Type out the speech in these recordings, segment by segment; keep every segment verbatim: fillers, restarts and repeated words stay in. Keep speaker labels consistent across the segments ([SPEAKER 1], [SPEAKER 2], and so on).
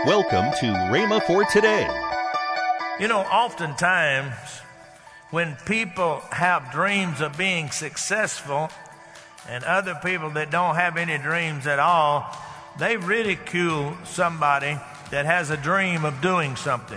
[SPEAKER 1] Welcome to Rhema for Today.
[SPEAKER 2] You know, oftentimes when people have dreams of being successful and other people that don't have any dreams at all, they ridicule somebody that has a dream of doing something.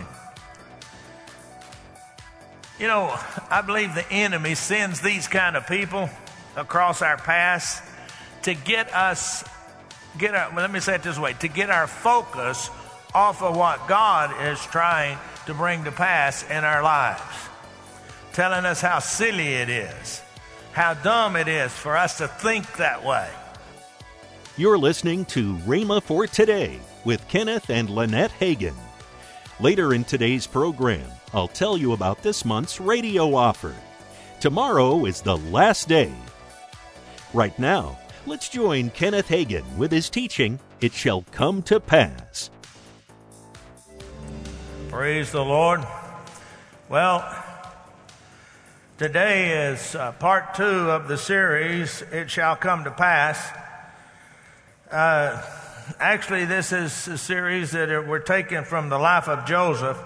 [SPEAKER 2] You know, I believe the enemy sends these kind of people across our paths to get us, get our, well, let me say it this way, to get our focus off of what God is trying to bring to pass in our lives, telling us how silly it is, how dumb it is for us to think that way.
[SPEAKER 1] You're listening to Rhema for Today with Kenneth and Lynette Hagin. Later in today's program, I'll tell you about this month's radio offer. Tomorrow is the last day. Right now, let's join Kenneth Hagin with his teaching, It Shall Come to Pass.
[SPEAKER 2] Praise the Lord. Well, today is uh, part two of the series, It Shall Come to Pass. Uh, actually, this is a series that we're taking from the life of Joseph.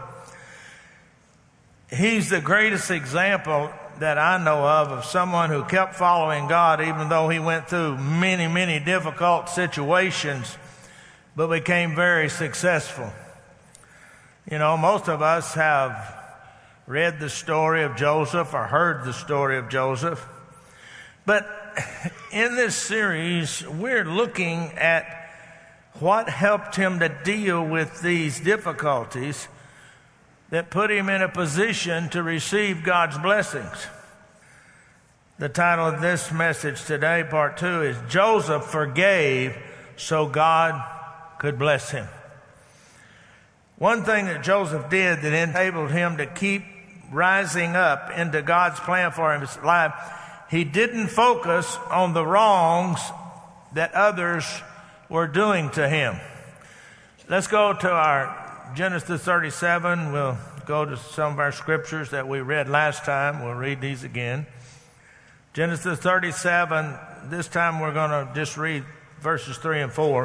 [SPEAKER 2] He's the greatest example that I know of of someone who kept following God even though he went through many, many difficult situations, but became very successful. You know, most of us have read the story of Joseph or heard the story of Joseph. But in this series, we're looking at what helped him to deal with these difficulties that put him in a position to receive God's blessings. The title of this message today, part two, is Joseph Forgave so God Could Bless Him. One thing that Joseph did that enabled him to keep rising up into God's plan for his life, he didn't focus on the wrongs that others were doing to him. Let's go to our Genesis thirty-seven. We'll go to some of our scriptures that we read last time. We'll read these again. Genesis thirty-seven, this time we're going to just read verses three and four.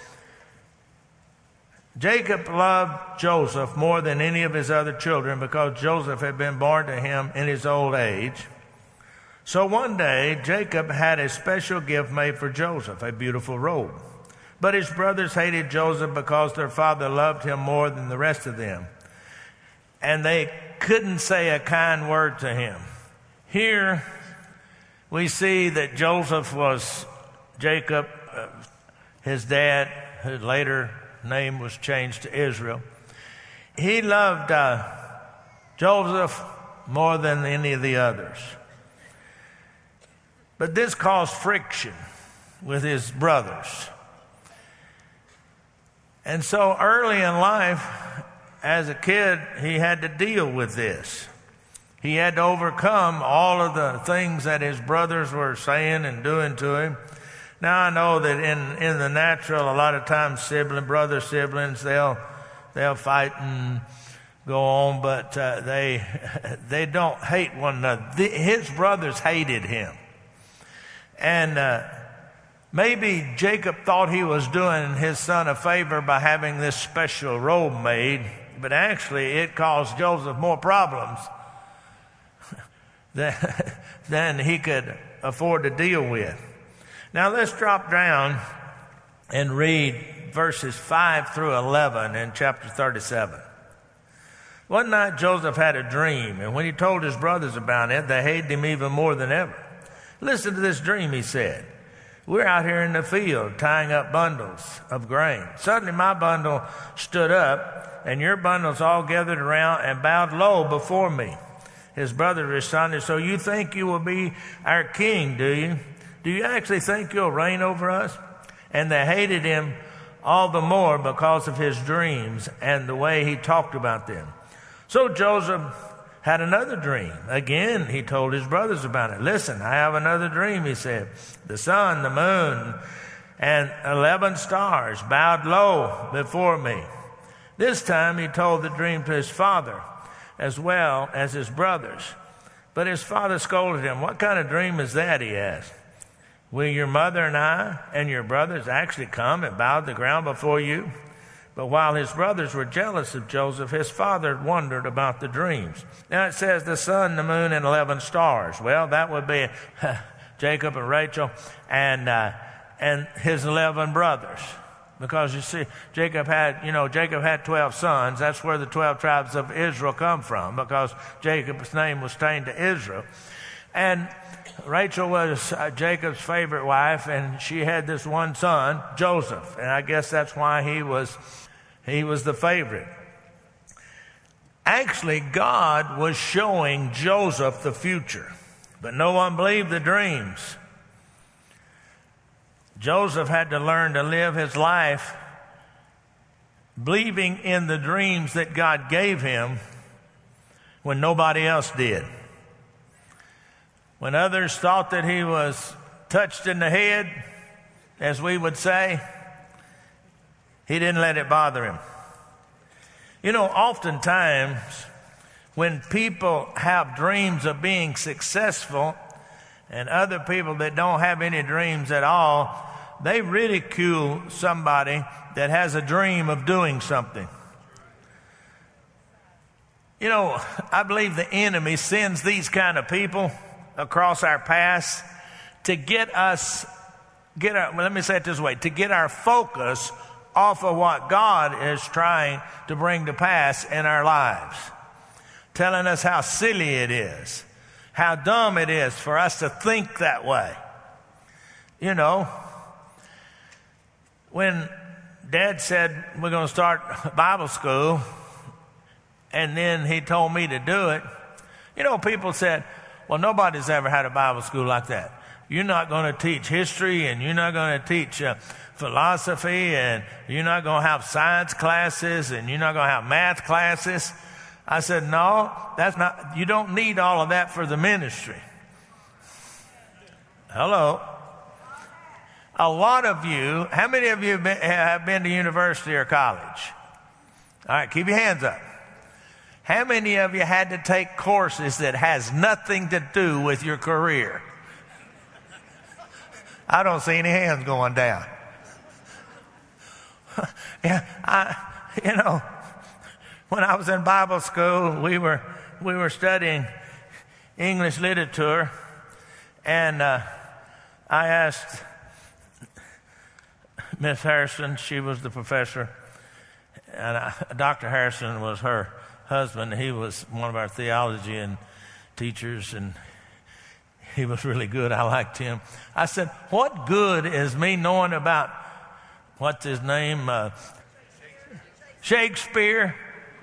[SPEAKER 2] Jacob loved Joseph more than any of his other children because Joseph had been born to him in his old age. So one day, Jacob had a special gift made for Joseph, a beautiful robe. But his brothers hated Joseph because their father loved him more than the rest of them, and they couldn't say a kind word to him. Here we see that Joseph was Jacob, uh, his dad, who later name was changed to Israel. He loved uh, Joseph more than any of the others. But this caused friction with his brothers. And so early in life, as a kid, he had to deal with this. He had to overcome all of the things that his brothers were saying and doing to him. Now, I know that in, in the natural, a lot of times sibling, brother siblings, they'll, they'll fight and go on, but uh, they, they don't hate one another. The, his brothers hated him. And uh, maybe Jacob thought he was doing his son a favor by having this special robe made, but actually it caused Joseph more problems than, than he could afford to deal with. Now let's drop down and read verses five through eleven in chapter thirty-seven. One night Joseph had a dream, and when he told his brothers about it, they hated him even more than ever. Listen to this dream, he said. We're out here in the field tying up bundles of grain. Suddenly my bundle stood up, and your bundles all gathered around and bowed low before me. His brother responded, so you think you will be our king, do you? Do you actually think you'll reign over us? And they hated him all the more because of his dreams and the way he talked about them. So Joseph had another dream. Again, he told his brothers about it. Listen, I have another dream, he said. The sun, the moon, and eleven stars bowed low before me. This time he told the dream to his father as well as his brothers. But his father scolded him. What kind of dream is that, he asked. Will your mother and I and your brothers actually come and bow to the ground before you? But while his brothers were jealous of Joseph, his father wondered about the dreams. Now it says the sun, the moon, and eleven stars. Well, that would be Jacob and Rachel and uh, and his eleven brothers. Because you see, Jacob had, you know, Jacob had twelve sons. That's where the twelve tribes of Israel come from, because Jacob's name was changed to Israel. And Rachel was uh, Jacob's favorite wife, and she had this one son, Joseph. And I guess that's why he was, he was the favorite. Actually, God was showing Joseph the future, but no one believed the dreams. Joseph had to learn to live his life believing in the dreams that God gave him when nobody else did. When others thought that he was touched in the head, as we would say, he didn't let it bother him. You know, oftentimes when people have dreams of being successful and other people that don't have any dreams at all, they ridicule somebody that has a dream of doing something. You know, I believe the enemy sends these kind of people across our paths to get us, get our, well, let me say it this way, to get our focus off of what God is trying to bring to pass in our lives. Telling us how silly it is, how dumb it is for us to think that way. You know, when Dad said we're going to start Bible school, and then he told me to do it, you know, people said, well, nobody's ever had a Bible school like that. You're not going to teach history, and you're not going to teach uh, philosophy, and you're not going to have science classes, and you're not going to have math classes. I said, no, that's not, you don't need all of that for the ministry. Hello. A lot of you, how many of you have been, have been to university or college? All right, keep your hands up. How many of you had to take courses that has nothing to do with your career? I don't see any hands going down. Yeah, I, you know, when I was in Bible school, we were we were studying English literature, and uh, I asked Miss Harrison, she was the professor, and I, Doctor Harrison was her husband. He was one of our theology and teachers, and he was really good. I liked him. I said, what good is me knowing about, what's his name, uh, Shakespeare?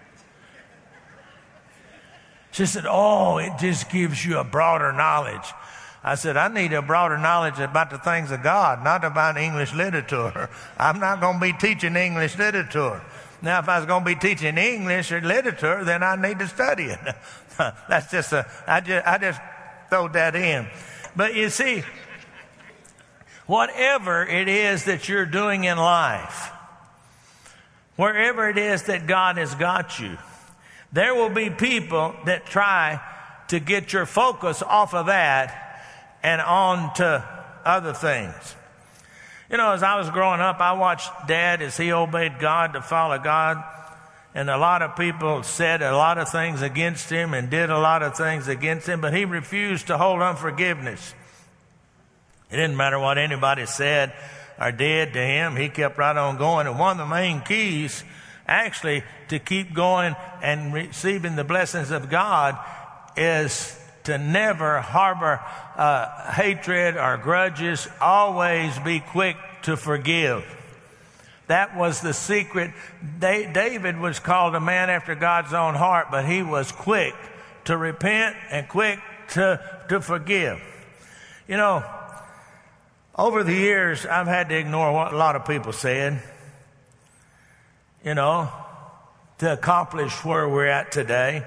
[SPEAKER 2] She said, oh, it just gives you a broader knowledge. I said, I need a broader knowledge about the things of God, not about English literature. I'm not going to be teaching English literature. Now, if I was going to be teaching English or literature, then I need to study it. That's just a, I just, I just throw that in. But you see, whatever it is that you're doing in life, wherever it is that God has got you, there will be people that try to get your focus off of that and on to other things. You know, as I was growing up, I watched Dad as he obeyed God to follow God. And a lot of people said a lot of things against him and did a lot of things against him, but he refused to hold unforgiveness. It didn't matter what anybody said or did to him. He kept right on going. And one of the main keys, actually, to keep going and receiving the blessings of God is to never harbor uh, hatred or grudges. Always be quick to forgive. That was the secret. David was called a man after God's own heart, but he was quick to repent and quick to, to forgive. You know, over the years, I've had to ignore what a lot of people said, you know, to accomplish where we're at today.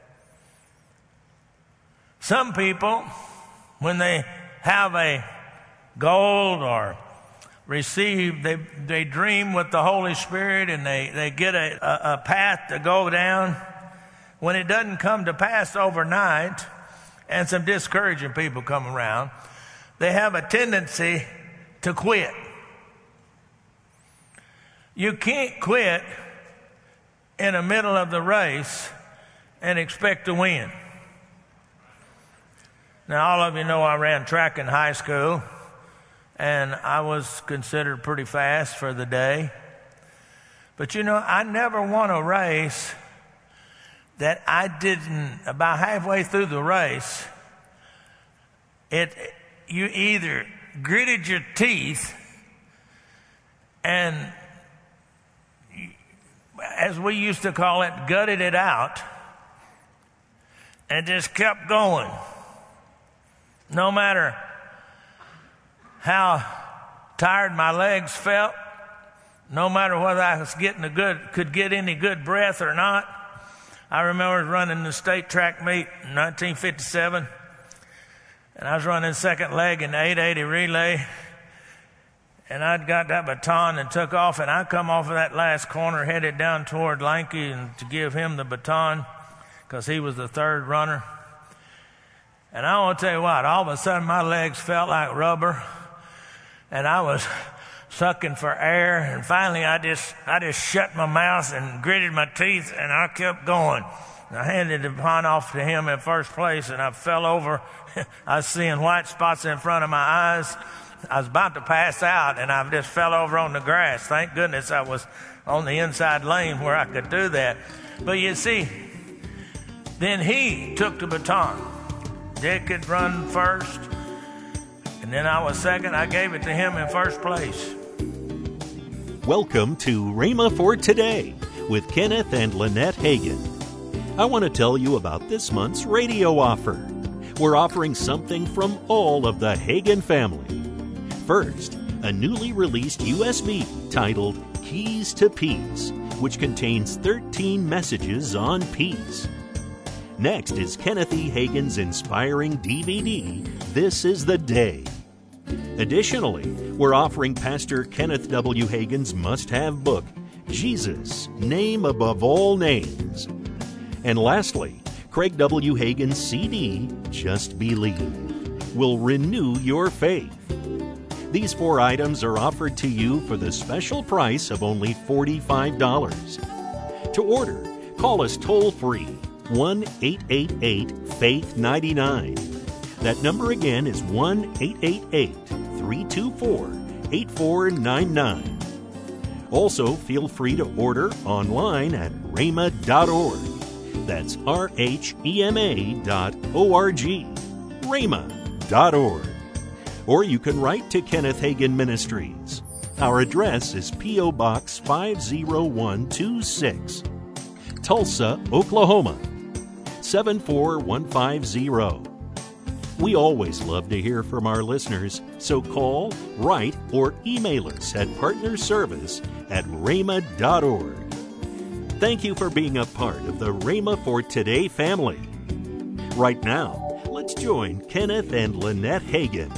[SPEAKER 2] Some people, when they have a goal or receive, they they dream with the Holy Spirit, and they, they get a, a, a path to go down. When it doesn't come to pass overnight, and some discouraging people come around, they have a tendency to quit. You can't quit in the middle of the race and expect to win. Now, all of you know I ran track in high school, and I was considered pretty fast for the day. But you know, I never won a race that I didn't, about halfway through the race, it you either gritted your teeth and, as we used to call it, gutted it out and just kept going. No matter how tired my legs felt, no matter whether I was getting a good, could get any good breath or not. I remember running the state track meet in nineteen fifty-seven, and I was running second leg in the eight eighty relay, and I'd got that baton and took off, and I come off of that last corner headed down toward Lanky and to give him the baton because he was the third runner. And I want to tell you what, all of a sudden my legs felt like rubber, and I was sucking for air, and finally I just I just shut my mouth and gritted my teeth, and I kept going. And I handed the baton off to him in first place, and I fell over. I was seeing white spots in front of my eyes. I was about to pass out, and I just fell over on the grass. Thank goodness I was on the inside lane where I could do that. But you see, then he took the baton. Dick had run first, and then I was second. I gave it to him in first place.
[SPEAKER 1] Welcome to Rhema for Today with Kenneth and Lynette Hagin. I want to tell you about this month's radio offer. We're offering something from all of the Hagin family. First, a newly released U S B titled Keys to Peace, which contains thirteen messages on peace. Next is Kenneth E. Hagin's inspiring D V D, This is the Day. Additionally, we're offering Pastor Kenneth W. Hagin's must-have book, Jesus, Name Above All Names. And lastly, Craig W. Hagin's C D, Just Believe, will renew your faith. These four items are offered to you for the special price of only forty-five dollars. To order, call us toll-free, one eight eight eight, faith nine nine. That number again is one eight eight eight, three two four, eight four nine nine. Also, feel free to order online at rhema dot org. That's R H E M A dot O R G, rhema dot org. Or you can write to Kenneth Hagin Ministries. Our address is P O. Box five oh one two six, Tulsa, Oklahoma, seven four one five zero. We always love to hear from our listeners, so call, write, or email us at partnerservice at rhema dot org. Thank you for being a part of the Rhema for Today family. Right now, let's join Kenneth and Lynette Hagin.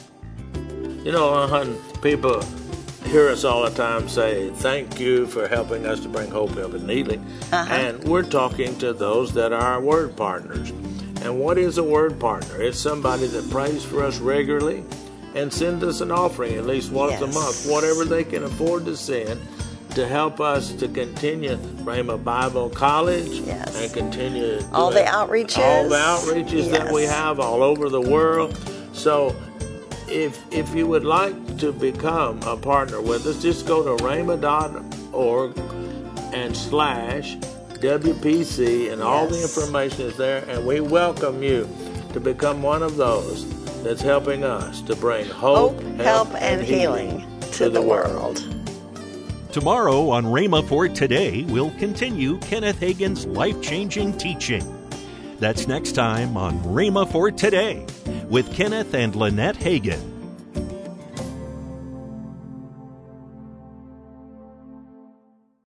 [SPEAKER 2] You know, when people hear us all the time say, thank you for helping us to bring hope, help, and healing. Uh-huh. And we're talking to those that are our word partners. And what is a word partner? It's somebody that prays for us regularly and sends us an offering at least once yes. a month, whatever they can afford to send, to help us to continue Rhema Bible College
[SPEAKER 3] yes.
[SPEAKER 2] and continue
[SPEAKER 3] all the outreaches,
[SPEAKER 2] all the outreaches
[SPEAKER 3] yes.
[SPEAKER 2] that we have all over the world. So if if you would like to become a partner with us, just go to rhema dot org and slash W P C, and yes. all the information is there, and we welcome you to become one of those that's helping us to bring hope,
[SPEAKER 3] hope help, help, and healing, healing to, to the, the world. world.
[SPEAKER 1] Tomorrow on Rhema for Today, we'll continue Kenneth Hagin's life-changing teaching. That's next time on Rhema for Today with Kenneth and Lynette Hagin.